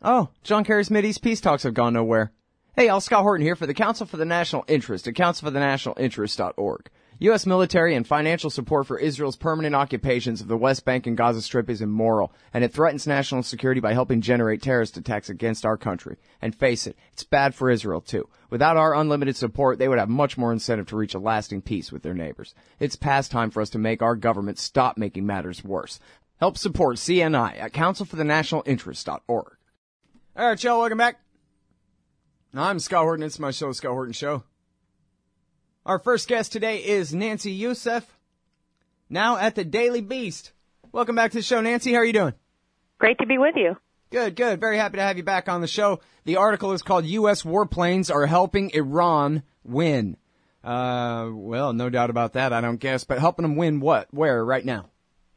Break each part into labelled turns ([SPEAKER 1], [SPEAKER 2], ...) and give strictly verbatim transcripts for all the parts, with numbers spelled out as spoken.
[SPEAKER 1] Oh, John Kerry's Mideast peace talks have gone nowhere. Hey, y'all, Scott Horton here for the Council for the National Interest at council for the national interest dot org. U S military and financial support for Israel's permanent occupations of the West Bank and Gaza Strip is immoral, and it threatens national security by helping generate terrorist attacks against our country. And face it, it's bad for Israel, too. Without our unlimited support, they would have much more incentive to reach a lasting peace with their neighbors. It's past time for us to make our government stop making matters worse. Help support C N I at council for the national interest dot org. All right, y'all, welcome back. I'm Scott Horton. It's my show, The Scott Horton Show. Our first guest today is Nancy Youssef, now at the Daily Beast. Welcome back to the show, Nancy. How are you doing?
[SPEAKER 2] Great to be with you.
[SPEAKER 1] Good, good. Very happy to have you back on the show. The article is called U S Warplanes Are Helping Iran Win. Uh, well, no doubt about that, I don't guess. But helping them win what? Where right now?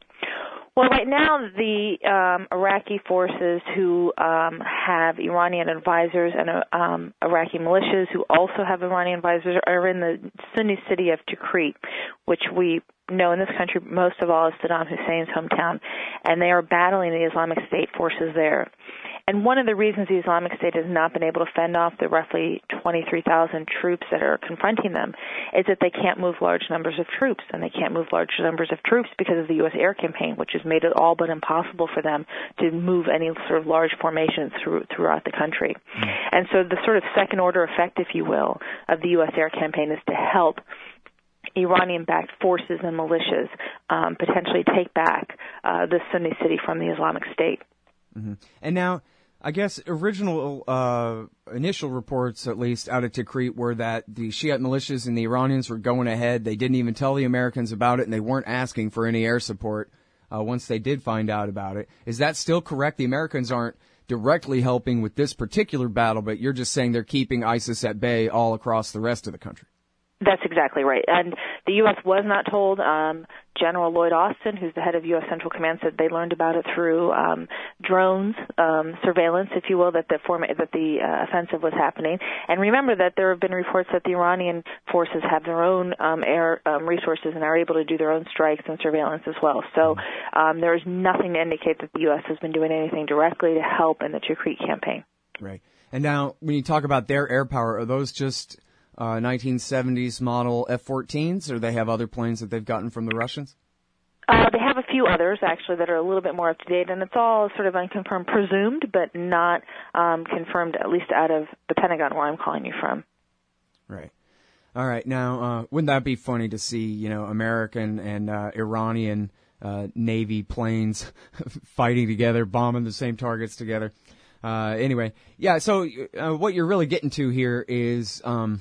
[SPEAKER 2] Well, right now, the um, Iraqi forces who um, have Iranian advisors and uh, um, Iraqi militias who also have Iranian advisors are in the Sunni city of Tikrit, which we know in this country most of all is Saddam Hussein's hometown, and they are battling the Islamic State forces there. And one of the reasons the Islamic State has not been able to fend off the roughly twenty-three thousand troops that are confronting them is that they can't move large numbers of troops, and they can't move large numbers of troops because of the U S air campaign, which has made it all but impossible for them to move any sort of large formations through, throughout the country. Mm. And so the sort of second-order effect, if you will, of the U S air campaign is to help Iranian-backed forces and militias um, potentially take back uh, the Sunni city from the Islamic State.
[SPEAKER 1] Mm-hmm. And now, I guess original, uh, initial reports, at least, out of Tikrit were that the Shiite militias and the Iranians were going ahead. They didn't even tell the Americans about it, and they weren't asking for any air support uh, once they did find out about it. Is that still correct? The Americans aren't directly helping with this particular battle, but you're just saying they're keeping ISIS at bay all across the rest of the country.
[SPEAKER 2] That's exactly right. And the U S was not told. Um, General Lloyd Austin, who's the head of U S Central Command, said they learned about it through um, drones, um, surveillance, if you will, that the form- that the uh, offensive was happening. And remember that there have been reports that the Iranian forces have their own um, air um, resources and are able to do their own strikes and surveillance as well. So um, there is nothing to indicate that the U S has been doing anything directly to help in the Tikrit campaign.
[SPEAKER 1] Right. And now, when you talk about their air power, are those just Uh, nineteen seventies model F fourteens, or they have other planes that they've gotten from the Russians?
[SPEAKER 2] Uh, they have a few others, actually, that are a little bit more up to date, and it's all sort of unconfirmed, presumed, but not um, confirmed, at least out of the Pentagon, where I'm calling you from.
[SPEAKER 1] Right. All right. Now, uh, wouldn't that be funny to see, you know, American and uh, Iranian uh, Navy planes fighting together, bombing the same targets together? Uh, anyway, yeah, so uh, what you're really getting to here is... Um,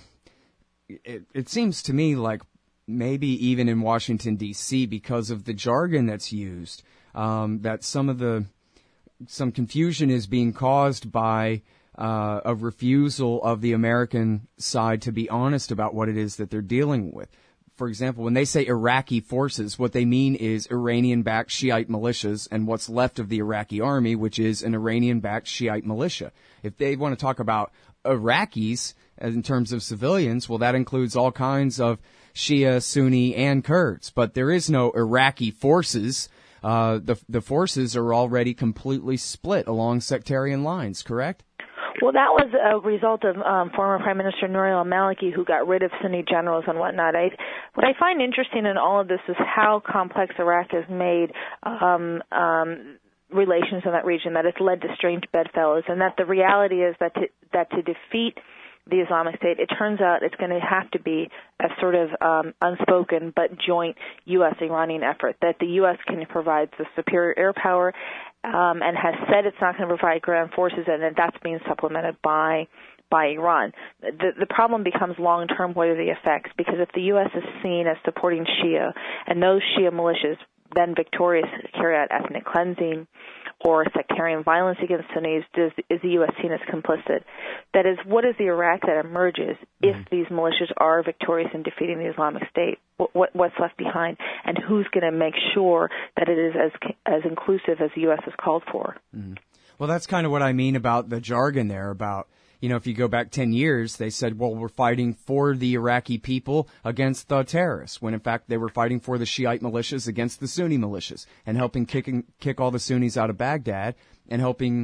[SPEAKER 1] It, it seems to me like maybe even in Washington, D C, because of the jargon that's used, um, that some of the, some confusion is being caused by uh, a refusal of the American side to be honest about what it is that they're dealing with. For example, when they say Iraqi forces, what they mean is Iranian-backed Shiite militias and what's left of the Iraqi army, which is an Iranian-backed Shiite militia. If they want to talk about Iraqis in terms of civilians, well, that includes all kinds of Shia, Sunni, and Kurds. But there is no Iraqi forces. Uh, the the forces are already completely split along sectarian lines, correct?
[SPEAKER 2] Well, that was a result of um, former Prime Minister Nouri al-Maliki, who got rid of Sunni generals and whatnot. I, what I find interesting in all of this is how complex Iraq has made um, um, relations in that region, that it's led to strange bedfellows, and that the reality is that to, that to defeat the Islamic State, it turns out it's going to have to be a sort of um, unspoken but joint U S Iranian effort, that the U S can provide the superior air power um, and has said it's not going to provide ground forces, and that that's being supplemented by by Iran. The, the problem becomes long-term, what are the effects? Because if the U S is seen as supporting Shia, and those Shia militias then victorious carry out ethnic cleansing or sectarian violence against Sunnis, does, is the U S seen as complicit? That is, what is the Iraq that emerges if mm-hmm. these militias are victorious in defeating the Islamic State? What, what, what's left behind? And who's going to make sure that it is as as inclusive as the U S has called for?
[SPEAKER 1] Mm-hmm. Well, that's kind of what I mean about the jargon there about, you know, if you go back ten years, they said, well, we're fighting for the Iraqi people against the terrorists, when in fact they were fighting for the Shiite militias against the Sunni militias and helping kick, kick all the Sunnis out of Baghdad and helping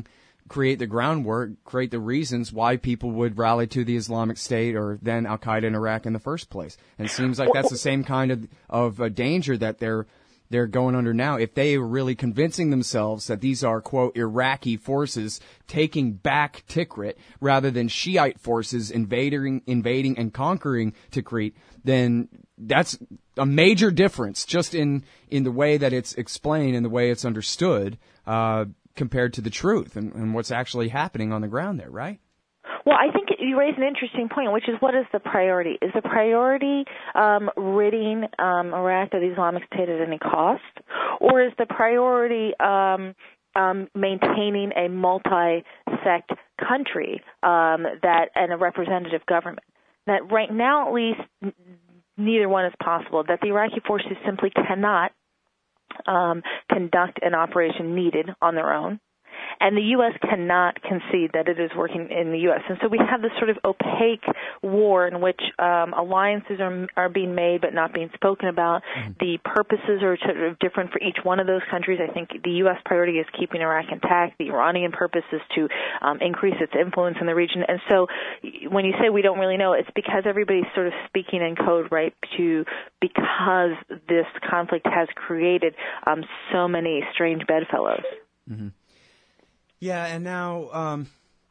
[SPEAKER 1] create the groundwork, create the reasons why people would rally to the Islamic State or then Al-Qaeda in Iraq in the first place. And it seems like that's the same kind of, of uh, danger that they're they're going under now. If they are really convincing themselves that these are, quote, Iraqi forces taking back Tikrit rather than Shiite forces invading, invading and conquering Tikrit, then that's a major difference just in, in the way that it's explained and the way it's understood, uh, compared to the truth and, and what's actually happening on the ground there, right?
[SPEAKER 2] Well, I think you raise an interesting point, which is what is the priority? Is the priority um, ridding um, Iraq of the Islamic State at any cost, or is the priority um, um, maintaining a multi-sect country um, that and a representative government? That right now, at least, n- neither one is possible. That the Iraqi forces simply cannot um, conduct an operation needed on their own. And the U S cannot concede that it is working in the U S. And so we have this sort of opaque war in which um, alliances are are being made but not being spoken about. Mm-hmm. The purposes are sort of different for each one of those countries. I think the U S priority is keeping Iraq intact. The Iranian purpose is to um, increase its influence in the region. And so when you say we don't really know, it's because everybody's sort of speaking in code, right, to because this conflict has created um, so many strange bedfellows.
[SPEAKER 1] Mm-hmm. Yeah, and now, um,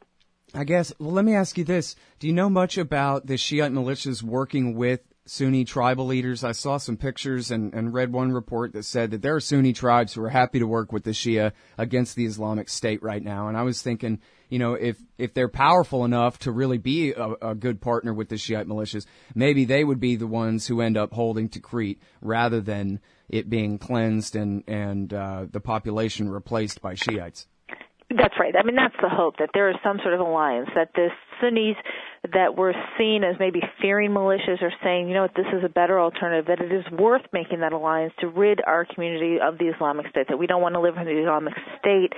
[SPEAKER 1] I guess, well, let me ask you this. Do you know much about the Shiite militias working with Sunni tribal leaders? I saw some pictures and, and read one report that said that there are Sunni tribes who are happy to work with the Shia against the Islamic State right now. And I was thinking, you know, if, if they're powerful enough to really be a, a good partner with the Shiite militias, maybe they would be the ones who end up holding Tikrit rather than it being cleansed and, and uh, the population replaced by Shiites.
[SPEAKER 2] That's right. I mean, that's the hope, that there is some sort of alliance, that the Sunnis that were seen as maybe fearing militias are saying, you know what, this is a better alternative, that it is worth making that alliance to rid our community of the Islamic State, that we don't want to live under the Islamic State.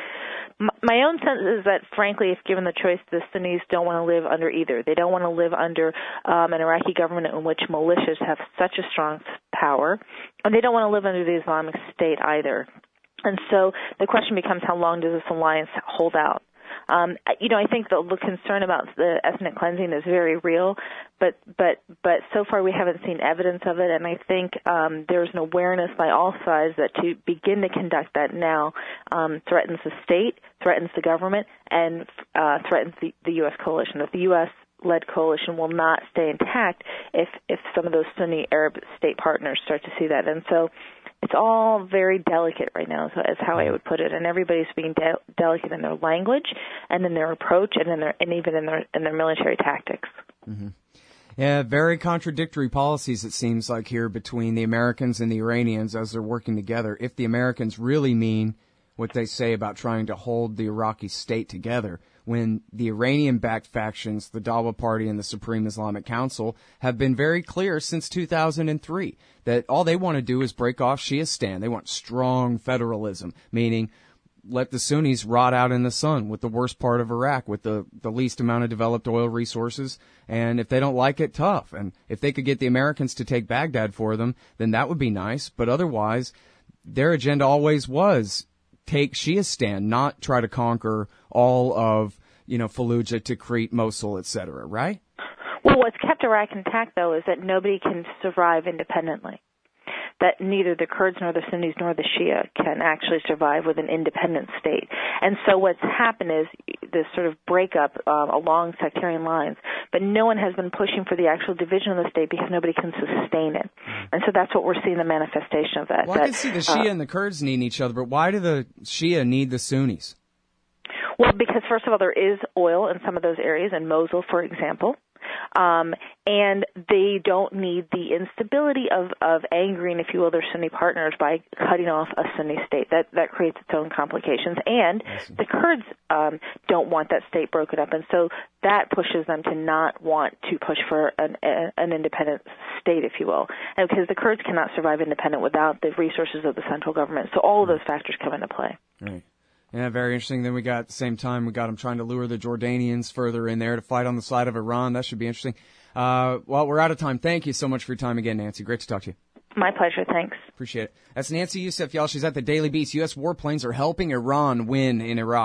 [SPEAKER 2] My own sense is that, frankly, if given the choice, the Sunnis don't want to live under either. They don't want to live under um, an Iraqi government in which militias have such a strong power, and they don't want to live under the Islamic State either. And so the question becomes, how long does this alliance hold out? Um, you know, I think the, the concern about the ethnic cleansing is very real, but but but so far we haven't seen evidence of it, and I think um, there's an awareness by all sides that to begin to conduct that now um, threatens the state, threatens the government, and uh, threatens the, the U S coalition. That the U S-led coalition will not stay intact if if some of those Sunni Arab state partners start to see that, and so. It's all very delicate right now, so is how I would put it, and everybody's being de- delicate in their language, and in their approach, and in their, and even in their in their military tactics.
[SPEAKER 1] Mm-hmm. Yeah, very contradictory policies, it seems like, here between the Americans and the Iranians as they're working together. If the Americans really mean what they say about trying to hold the Iraqi state together, when the Iranian-backed factions, the Dawa Party and the Supreme Islamic Council, have been very clear since two thousand three that all they want to do is break off Shiistan. They want strong federalism, meaning let the Sunnis rot out in the sun with the worst part of Iraq, with the, the least amount of developed oil resources. And if they don't like it, tough. And if they could get the Americans to take Baghdad for them, then that would be nice. But otherwise, their agenda always was take Shiistan, not try to conquer all of, you know, Fallujah, Tikrit, Mosul, et cetera, right?
[SPEAKER 2] Well, what's kept Iraq intact, though, is that nobody can survive independently. That neither the Kurds nor the Sunnis nor the Shia can actually survive with an independent state. And so what's happened is this sort of breakup uh, along sectarian lines, but no one has been pushing for the actual division of the state because nobody can sustain it. And so that's what we're seeing, the manifestation of that.
[SPEAKER 1] Well,
[SPEAKER 2] that,
[SPEAKER 1] I can see the Shia uh, and the Kurds needing each other, but why do the Shia need the Sunnis?
[SPEAKER 2] Well, because, first of all, there is oil in some of those areas, in Mosul, for example. Um, and they don't need the instability of, of angering, if you will, their Sunni partners by cutting off a Sunni state. That that creates its own complications. And the Kurds um, don't want that state broken up, and so that pushes them to not want to push for an, a, an independent state, if you will, and because the Kurds cannot survive independent without the resources of the central government. So all of those factors come into play.
[SPEAKER 1] Right. Yeah, very interesting. Then we got, at the same time, we got them trying to lure the Jordanians further in there to fight on the side of Iran. That should be interesting. Uh, well, we're out of time. Thank you so much for your time again, Nancy. Great to talk to you.
[SPEAKER 2] My pleasure. Thanks.
[SPEAKER 1] Appreciate it. That's Nancy Youssef, y'all. She's at the Daily Beast. U S warplanes are helping Iran win in Iraq.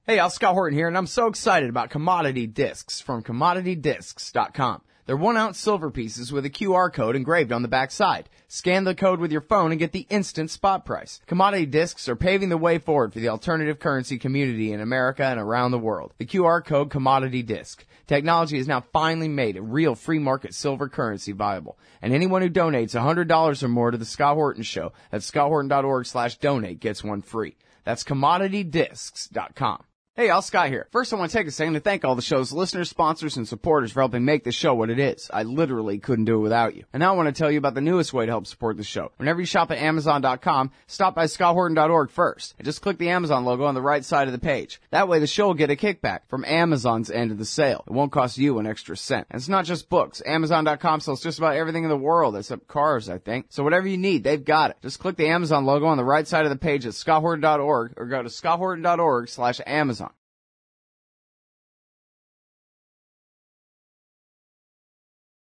[SPEAKER 1] Hey, Al Scott Horton here, and I'm so excited about Commodity Discs from commodity discs dot com. They're one-ounce silver pieces with a Q R code engraved on the back side. Scan the code with your phone and get the instant spot price. Commodity Discs are paving the way forward for the alternative currency community in America and around the world. The Q R code Commodity Disc. Technology has now finally made a real free market silver currency viable. And anyone who donates one hundred dollars or more to the Scott Horton Show at scott horton dot org slash donate gets one free. That's commodity discs dot com. Hey, Al Scott here. First, I want to take a second to thank all the show's listeners, sponsors, and supporters for helping make this show what it is. I literally couldn't do it without you. And now I want to tell you about the newest way to help support the show. Whenever you shop at amazon dot com, stop by scott horton dot org first, and just click the Amazon logo on the right side of the page. That way the show will get a kickback from Amazon's end of the sale. It won't cost you an extra cent. And it's not just books. amazon dot com sells just about everything in the world, except cars, I think. So whatever you need, they've got it. Just click the Amazon logo on the right side of the page at scott horton dot org, or go to scott horton dot org slash amazon.